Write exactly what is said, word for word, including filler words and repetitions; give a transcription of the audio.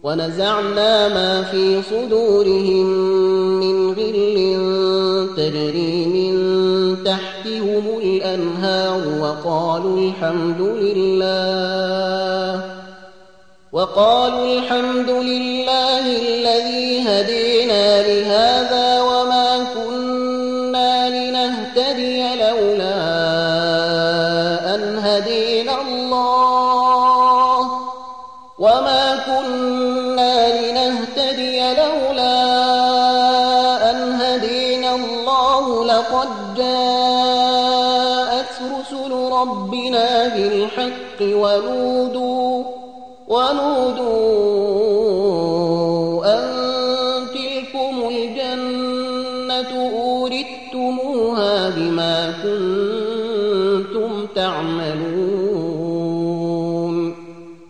ونزعنا ما في صدورهم من غل تجري من تحتهم الأنهار وقالوا الحمد لله وقالوا الحمد لله الذي هدينا لهذا وما كنا لنهتدي لولا أن هدينا الله وما كنا لنهتدي لولا أن هدينا الله لقد جاءت رسل ربنا بالحق ونودوا ونودوا